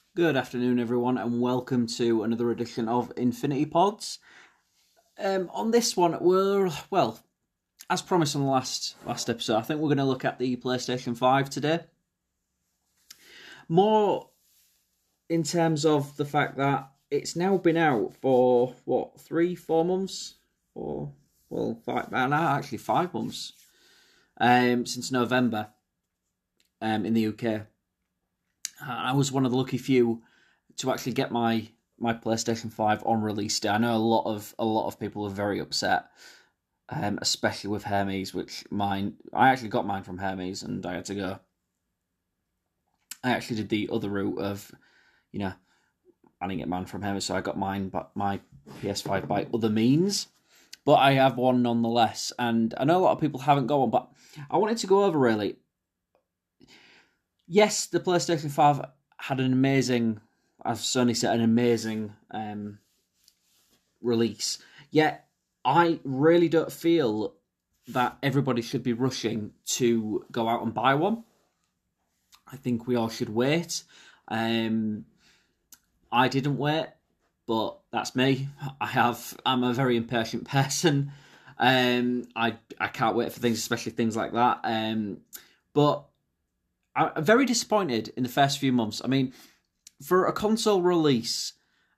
Good afternoon, everyone, and welcome to another edition of Infinity Pods. On this one, as promised on the last episode, I think we're going to look at the PlayStation 5 today. More in terms of the fact that it's now been out for, 3-4 months? Or, 5 months. Since November in the UK. I was one of the lucky few to actually get my PlayStation 5 on release day. I know a lot of people are very upset, especially with Hermes, I actually got mine from Hermes, and I had to go. I actually did the other route of, I didn't get mine from Hermes, so I got my PS5 by other means. But I have one nonetheless, and I know a lot of people haven't got one, but I wanted to go over really. Yes, the PlayStation 5 had an amazing, as Sony said, an amazing release. Yet, I really don't feel that everybody should be rushing to go out and buy one. I think we all should wait. I didn't wait, but that's me. I'm a very impatient person. I can't wait for things, especially things like that. But I'm very disappointed in the first few months. I mean, for a console release,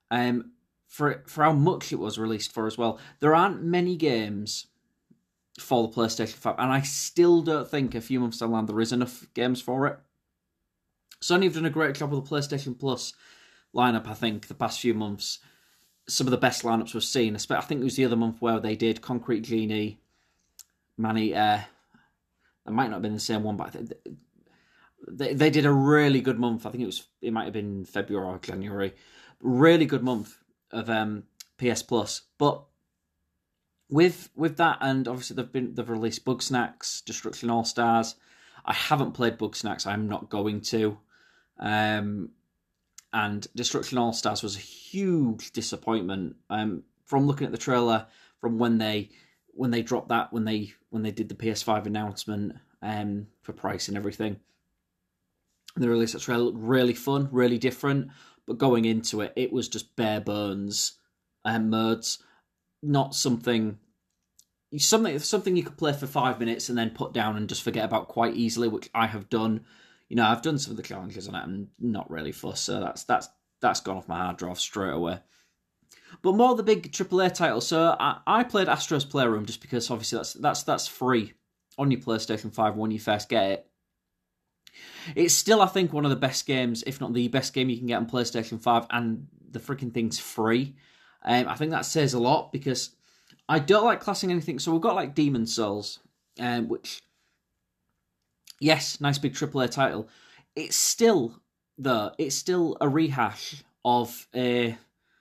for how much it was released for as well, there aren't many games for the PlayStation 5, and I still don't think a few months down the line there is enough games for it. Sony have done a great job with the PlayStation Plus lineup, I think, the past few months. Some of the best lineups we've seen. I think it was the other month where they did Concrete Genie, Maneater. It might not have been the same one, but they did a really good month. I think it might have been February or January. Really good month of PS Plus. But with that, and obviously they've released Bugsnax, Destruction All Stars. I haven't played Bugsnax. I'm not going to. And Destruction All Stars was a huge disappointment. From looking at the trailer, from when they dropped that, when they did the PS5 announcement for price and everything. The release of the trailer looked really fun, really different, but going into it, it was just bare bones modes, not something you could play for 5 minutes and then put down and just forget about quite easily, which I have done. I've done some of the challenges on it and not really fussed, so that's gone off my hard drive straight away. But more the big AAA titles. So I played Astro's Playroom just because obviously that's free on your PlayStation 5 when you first get it. It's still, I think, one of the best games, if not the best game you can get on PlayStation 5, and the freaking thing's free. I think that says a lot, because I don't like classing anything. So we've got like Demon's Souls, which, yes, nice big AAA title. It's still a rehash of a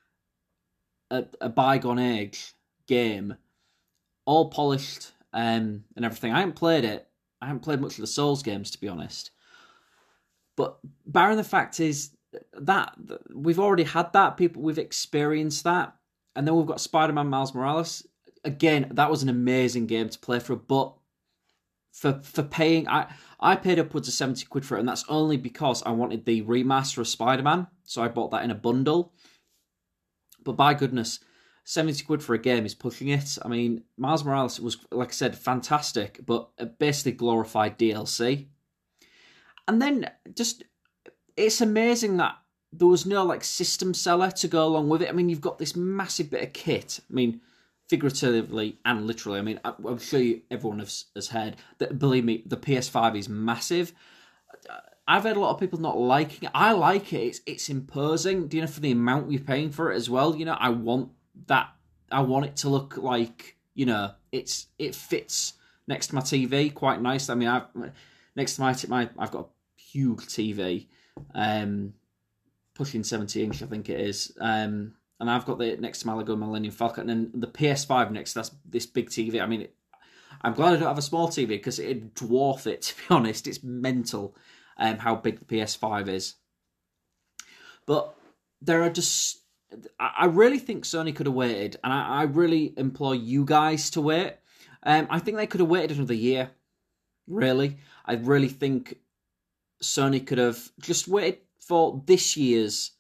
bygone age game, all polished and everything. I haven't played it. I haven't played much of the Souls games, to be honest. But barring the fact is that we've already had that, we've experienced that, and then we've got Spider-Man Miles Morales. Again, that was an amazing game to play through, but for paying, I paid upwards of 70 quid for it, and that's only because I wanted the remaster of Spider-Man, so I bought that in a bundle. But by goodness, 70 quid for a game is pushing it. I mean, Miles Morales was, like I said, fantastic, but basically glorified DLC. And then, it's amazing that there was no, system seller to go along with it. I mean, you've got this massive bit of kit. I mean, figuratively and literally. I mean, I'm sure everyone has heard that, believe me, the PS5 is massive. I've heard a lot of people not liking it. I like it. It's imposing, for the amount we're paying for it as well. I want that. I want it to look like, it fits next to my TV quite nice. I mean, next to I've got a huge TV, pushing 70-inch, I think it is. And I've got the next to my Lego Millennium Falcon, and the PS5 next. That's this big TV. I mean, I'm glad I don't have a small TV, because it'd dwarf it. To be honest, it's mental how big the PS5 is. But there are just, I really think Sony could have waited, and I really implore you guys to wait. I think they could have waited another year. Really, I really think Sony could have just waited for this year's,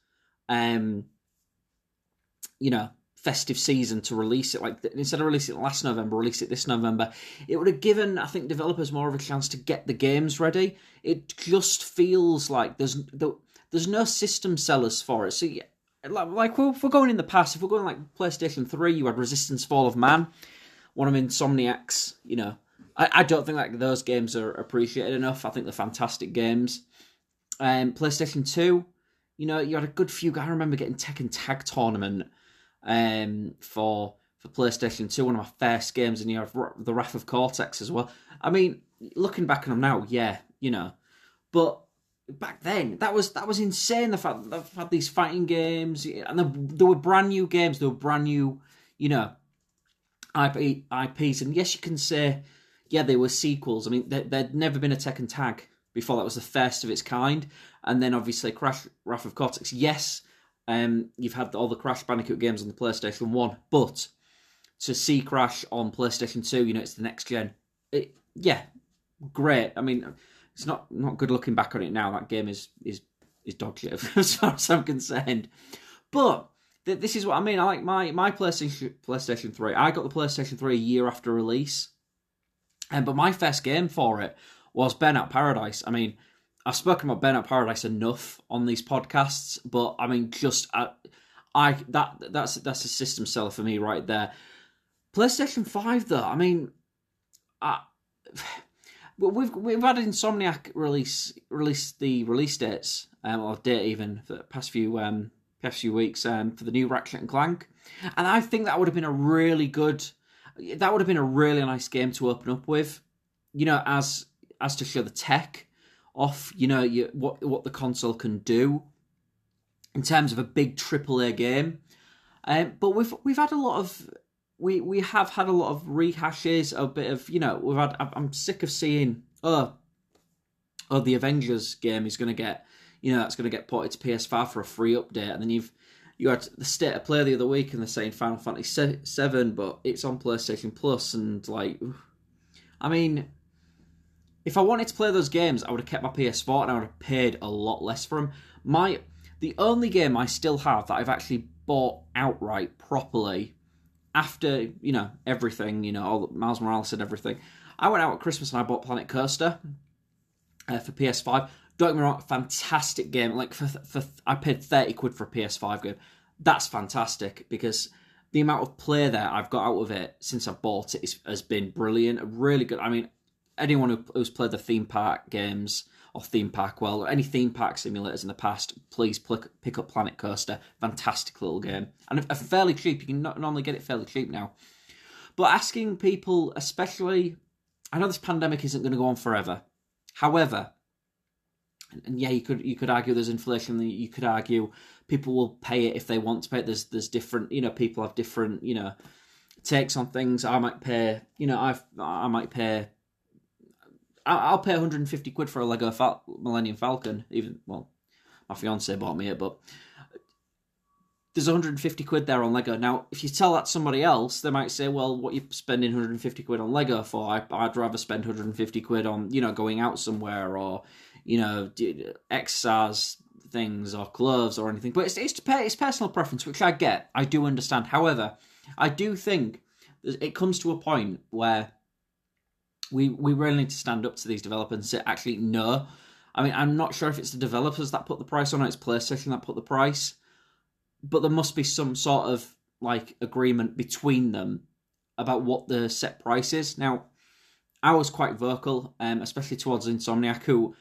festive season to release it. Like, instead of releasing it last November, release it this November. It would have given, I think, developers more of a chance to get the games ready. It just feels like there's no system sellers for it. So, yeah, like if we're going in the past, if we're going like PlayStation 3, you had Resistance Fall of Man, one of Insomniac's, I don't think like those games are appreciated enough. I think they're fantastic games. PlayStation 2, you had a good few. I remember getting Tekken Tag Tournament for PlayStation 2, one of my first games, and you have the Wrath of Cortex as well. I mean, looking back on them now, yeah, but back then that was insane. The fact that they've had these fighting games, and there were brand new games, there were brand new, IPs, and yes, you can say, yeah, they were sequels. I mean, there'd never been a Tekken Tag before. That was the first of its kind, and then obviously Crash Wrath of Cortex. Yes. You've had all the Crash Bandicoot games on the PlayStation 1, but to see Crash on PlayStation 2, it's the next gen. Yeah, great. I mean, it's not good looking back on it now. That game is dog shit as far as I'm concerned. But this is what I mean. I like my PlayStation 3. I got the PlayStation 3 a year after release, but my first game for it was Burnout Paradise. I mean, I've spoken about Burnout Paradise enough on these podcasts, but I mean, that's a system seller for me right there. PlayStation 5, though, I mean, we've had Insomniac release the release dates, or date even, for the past few weeks, for the new Ratchet and Clank, and I think that would have been a really nice game to open up with, as to show the tech off, what the console can do in terms of a big AAA game. But we've had a lot of we have had a lot of rehashes, a bit of I'm sick of seeing the Avengers game is going to get that's going to get ported to PS5 for a free update, and then you had the State of Play the other week and they're saying Final Fantasy VII, but it's on PlayStation Plus, and like, I mean, if I wanted to play those games, I would have kept my PS4 and I would have paid a lot less for them. The only game I still have that I've actually bought outright properly after, everything, all the Miles Morales and everything, I went out at Christmas and I bought Planet Coaster for PS5. Don't get me wrong, fantastic game. Like, I paid 30 quid for a PS5 game. That's fantastic, because the amount of play that I've got out of it since I bought it has been brilliant. Really good. I mean, anyone who's played the theme park games, or any theme park simulators in the past, please pick up Planet Coaster. Fantastic little game. And fairly cheap. You can normally get it fairly cheap now. But asking people, especially, I know this pandemic isn't going to go on forever. However, and yeah, you could argue there's inflation. You could argue people will pay it if they want to pay it. There's different, people have different, takes on things. I might pay, I'll pay 150 quid for a Lego Millennium Falcon. My fiance bought me it, but there's 150 quid there on Lego. Now, if you tell that to somebody else, they might say, well, what are you spending 150 quid on Lego for? I'd rather spend 150 quid on, going out somewhere, or, exercise things, or clothes, or anything. But it's personal preference, which I get. I do understand. However, I do think it comes to a point where we really need to stand up to these developers and say, actually, no. I mean, I'm not sure if it's the developers that put the price on, or it's PlayStation that put the price, but there must be some sort of, like, agreement between them about what the set price is. Now, I was quite vocal, especially towards Insomniac, who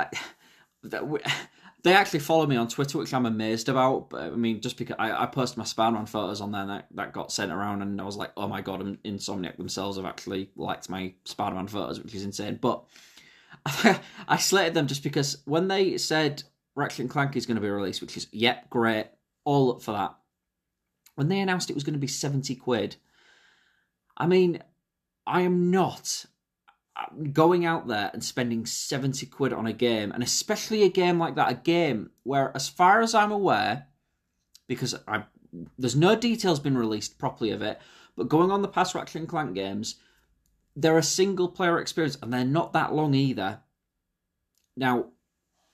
they actually follow me on Twitter, which I'm amazed about. But I mean, just because I posted my Spider-Man photos on there, and that got sent around, and I was like, oh my god, Insomniac themselves have actually liked my Spider-Man photos, which is insane. But I slated them just because when they said Ratchet and Clank is going to be released, which is, yep, great, all up for that. When they announced it was going to be 70 quid, I mean, I am not going out there and spending 70 quid on a game, and especially a game like that, a game where, as far as I'm aware, because there's no details been released properly of it, but going on the past Ratchet and Clank games, they're a single player experience, and they're not that long either. Now,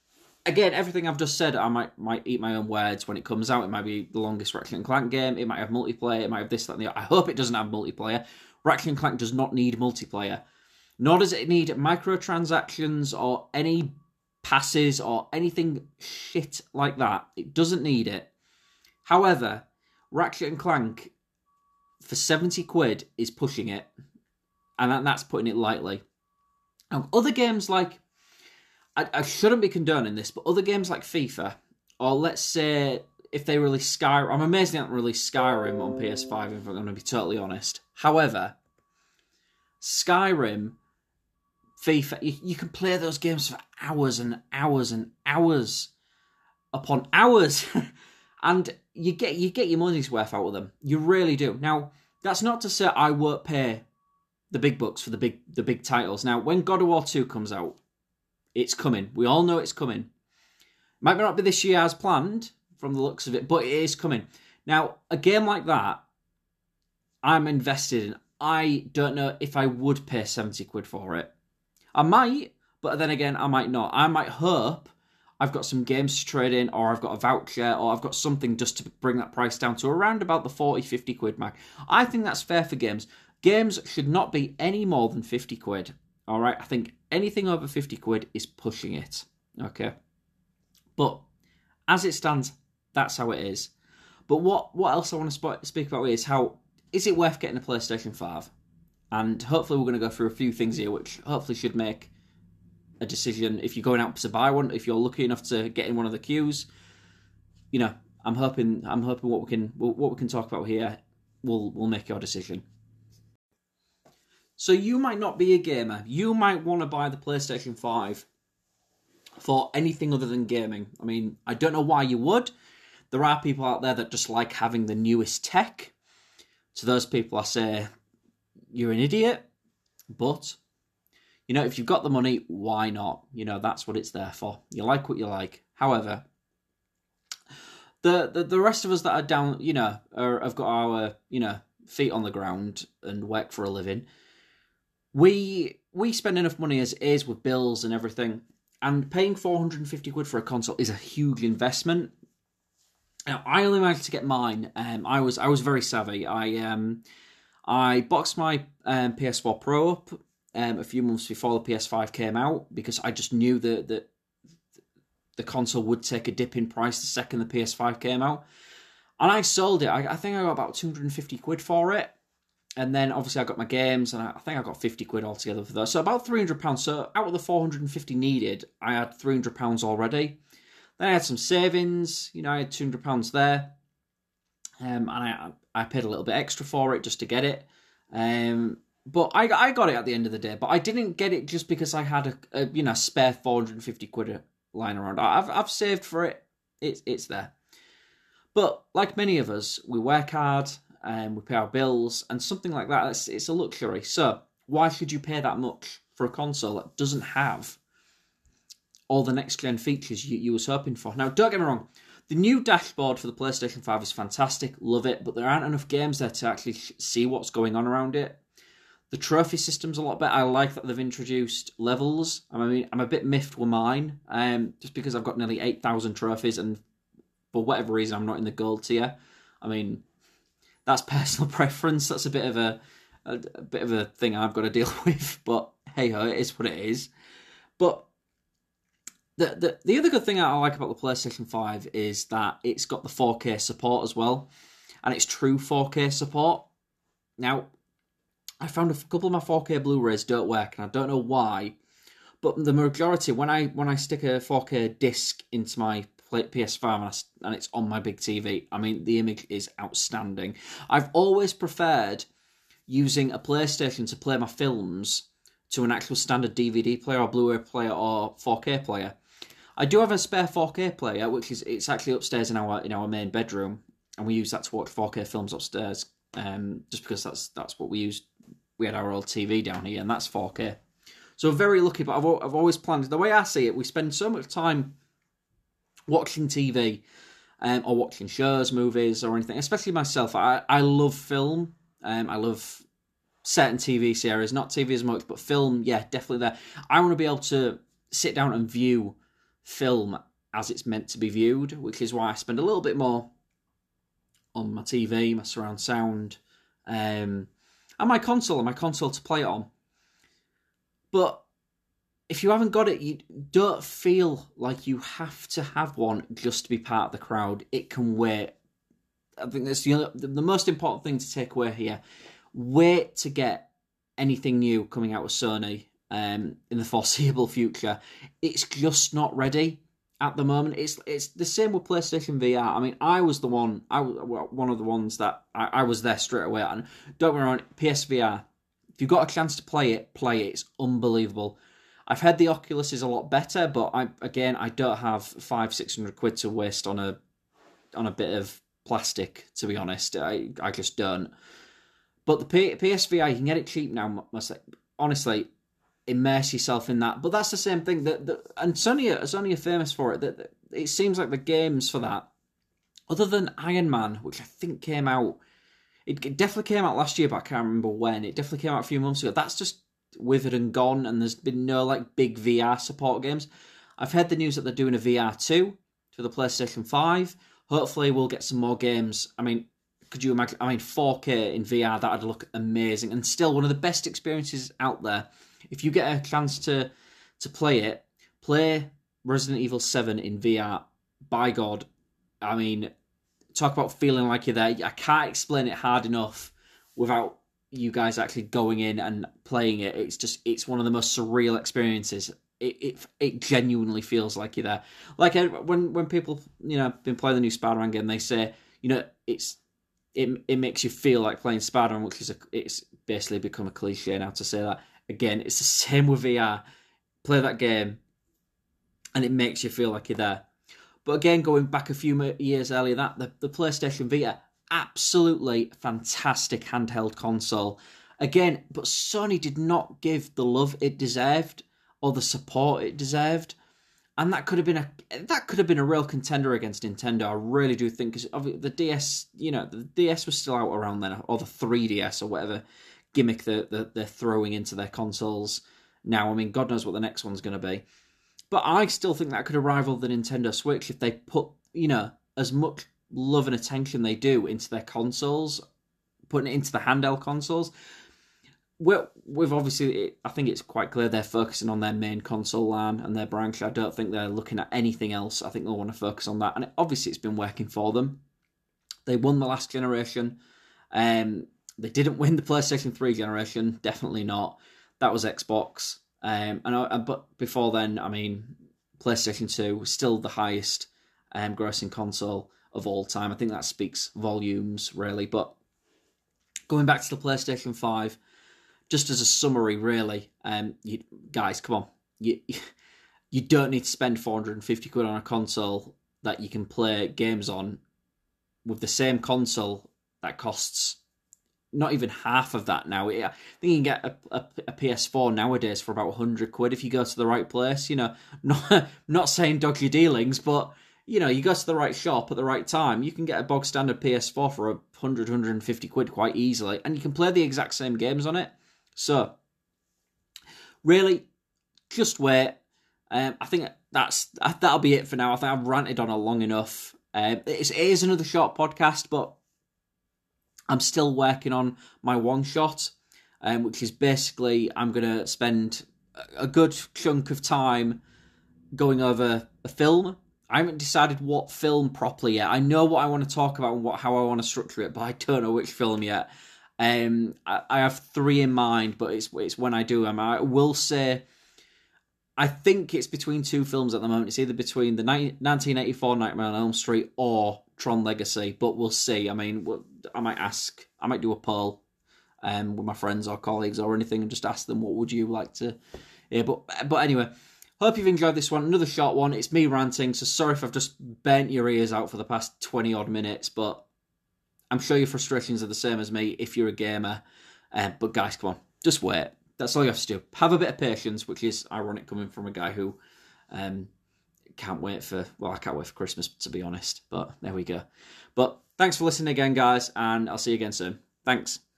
again, everything I've just said, I might eat my own words when it comes out. It might be the longest Ratchet and Clank game. It might have multiplayer. It might have this, that, and the other. I hope it doesn't have multiplayer. Ratchet and Clank does not need multiplayer. Nor does it need microtransactions or any passes or anything shit like that. It doesn't need it. However, Ratchet and Clank for 70 quid is pushing it. And that's putting it lightly. Now, other games like... I shouldn't be condoning this, but other games like FIFA, or let's say if they release Skyrim... I'm amazed they haven't released Skyrim on PS5, if I'm going to be totally honest. However, Skyrim, FIFA, you can play those games for hours and hours and hours upon hours. And you get your money's worth out of them. You really do. Now, that's not to say I won't pay the big bucks for the big titles. Now, when God of War 2 comes out, it's coming. We all know it's coming. Might not be this year as planned, from the looks of it, but it is coming. Now, a game like that, I'm invested in. I don't know if I would pay 70 quid for it. I might, but then again, I might not. I might hope I've got some games to trade in, or I've got a voucher, or I've got something just to bring that price down to around about the 40, 50 quid mark. I think that's fair for games. Games should not be any more than 50 quid. All right, I think anything over 50 quid is pushing it. Okay. But as it stands, that's how it is. But what else I want to speak about is how, is it worth getting a PlayStation 5? And hopefully we're going to go through a few things here, which hopefully should make a decision if you're going out to buy one, if you're lucky enough to get in one of the queues. You know, I'm hoping what we can talk about here will make your decision. So you might not be a gamer. You might want to buy the PlayStation 5 for anything other than gaming. I mean, I don't know why you would. There are people out there that just like having the newest tech. To those people, I say, you're an idiot. But, you know, if you've got the money, why not? You know, that's what it's there for. You like what you like. However, the rest of us that are down, you know, have got our, you know, feet on the ground and work for a living. We spend enough money as it is with bills and everything, and paying 450 quid for a console is a huge investment. Now, I only managed to get mine. I was very savvy. I boxed my PS4 Pro up a few months before the PS5 came out, because I just knew that the console would take a dip in price the second the PS5 came out. And I sold it. I think I got about 250 quid for it. And then, obviously, I got my games, and I think I got 50 quid altogether for those. So, about £300. So, out of the 450 needed, I had £300 already. Then I had some savings. You know, I had £200 there. And I paid a little bit extra for it just to get it. But I got it at the end of the day. But I didn't get it just because I had a spare 450 quid lying around. I've saved for it. It's there. But, like many of us, we work hard. We pay our bills, and something like that, it's a luxury. So why should you pay that much for a console that doesn't have all the next-gen features you was hoping for? Now, don't get me wrong, the new dashboard for the PlayStation 5 is fantastic, love it, but there aren't enough games there to actually see what's going on around it. The trophy system's a lot better. I like that they've introduced levels. I mean, I'm a bit miffed with mine, just because I've got nearly 8,000 trophies, and for whatever reason, I'm not in the gold tier. I mean, that's personal preference. That's a bit of a thing I've got to deal with. But hey ho, it is what it is. But the other good thing I like about the PlayStation 5 is that it's got the 4K support as well, and it's true 4K support. Now, I found a couple of my 4K Blu-rays don't work, and I don't know why. But the majority, when I stick a 4K disc into my PS5 and it's on my big TV, I mean, the image is outstanding. I've always preferred using a PlayStation to play my films to an actual standard DVD player or Blu-ray player or 4K player. I do have a spare 4K player, which it's actually upstairs in our main bedroom, and we use that to watch 4K films upstairs. Just because that's what we used. We had our old TV down here, and that's 4K. So very lucky, but I've always planned. The way I see it, we spend so much time watching TV or watching shows, movies, or anything. Especially myself, I love film. I love certain TV series, not TV as much, but film, yeah, definitely there. I want to be able to sit down and view film as it's meant to be viewed, which is why I spend a little bit more on my TV, my surround sound, and my console to play it on. But if you haven't got it, you don't feel like you have to have one just to be part of the crowd. It can wait. I think that's the most important thing to take away here. Wait to get anything new coming out of Sony in the foreseeable future. It's just not ready at the moment. It's the same with PlayStation VR. I mean, I was one of the ones that I was there straight away. And don't get me wrong, PSVR, if you've got a chance to play it. It's unbelievable. I've heard the Oculus is a lot better, but I don't have 500-600 quid to waste on a bit of plastic, to be honest. I just don't. But the PSVR, you can get it cheap now. Honestly, immerse yourself in that. But that's the same thing. And Sony are famous for it. That it seems like the games for that, other than Iron Man, which I think came out, it definitely came out last year, but I can't remember when. It definitely came out a few months ago. That's just withered and gone, and there's been no like big VR support games. I've heard the news that they're doing a VR 2 for the PlayStation 5. Hopefully we'll get some more games. I mean, could you imagine? 4K in VR, that'd look amazing, and still one of the best experiences out there. If you get a chance to play it, play Resident Evil 7 in VR. By God, I mean, talk about feeling like you're there. I can't explain it hard enough without you guys actually going in and playing it. It's one of the most surreal experiences. It genuinely feels like you're there. Like when people been playing the new Spider-Man game, they say it makes you feel like playing Spider-Man, which it's basically become a cliche now to say that. Again, it's the same with VR. Play that game, and it makes you feel like you're there. But again, going back a few years earlier, the PlayStation Vita, absolutely fantastic handheld console. Again, but Sony did not give the love it deserved or the support it deserved, and that could have been a real contender against Nintendo. I really do think, because the DS, the DS was still out around then, or the 3DS or whatever gimmick that they're throwing into their consoles now. I mean, God knows what the next one's going to be. But I still think that could have rivaled the Nintendo Switch if they put, as much love and attention they do into their consoles, putting it into the handheld consoles. We've obviously, I think it's quite clear they're focusing on their main console line and their branch. I don't think they're looking at anything else. I think they'll want to focus on that. And obviously it's been working for them. They won the last generation. They didn't win the PlayStation 3 generation. Definitely not. That was Xbox. But before then, I mean, PlayStation 2 was still the highest grossing console of all time. I think that speaks volumes, really. But going back to the PlayStation 5, just as a summary, really, guys, come on. You don't need to spend 450 quid on a console that you can play games on with the same console that costs not even half of that now. I think you can get a PS4 nowadays for about 100 quid if you go to the right place. Not saying dodgy dealings, but you go to the right shop at the right time, you can get a bog standard PS4 for 100, 150 quid quite easily, and you can play the exact same games on it. So, really, just wait. I think that'll be it for now. I think I've ranted on it long enough. It is another short podcast, but I'm still working on my one shot, which is basically I'm going to spend a good chunk of time going over a film. I haven't decided what film properly yet. I know what I want to talk about and how I want to structure it, but I don't know which film yet. I have 3 in mind, but it's when I do them. I will say, I think it's between 2 films at the moment. It's either between the 1984 Nightmare on Elm Street or Tron Legacy, but we'll see. I mean, I might do a poll with my friends or colleagues or anything and just ask them, what would you like to hear? But anyway, hope you've enjoyed this one. Another short one. It's me ranting, so sorry if I've just burnt your ears out for the past 20 odd minutes, but I'm sure your frustrations are the same as me if you're a gamer. But guys, come on, just wait. That's all you have to do. Have a bit of patience, which is ironic coming from a guy who I can't wait for Christmas, to be honest. But there we go. But thanks for listening again, guys, and I'll see you again soon. Thanks.